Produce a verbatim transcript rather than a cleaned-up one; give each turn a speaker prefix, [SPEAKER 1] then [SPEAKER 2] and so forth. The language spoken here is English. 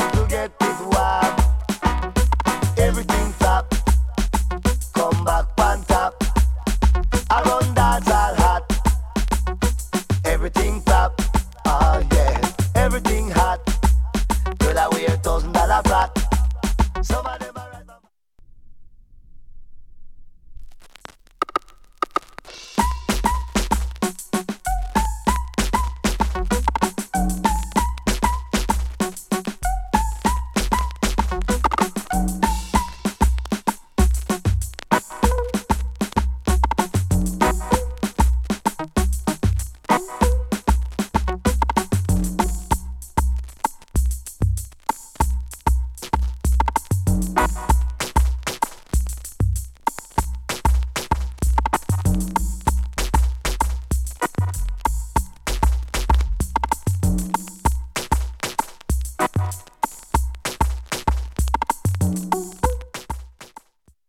[SPEAKER 1] to get it warm. Everything flop, come back on top. I run dance all hot. Everything flop, oh yeah. Everything hot. Girl, I wear a thousand dollar flat. Some of them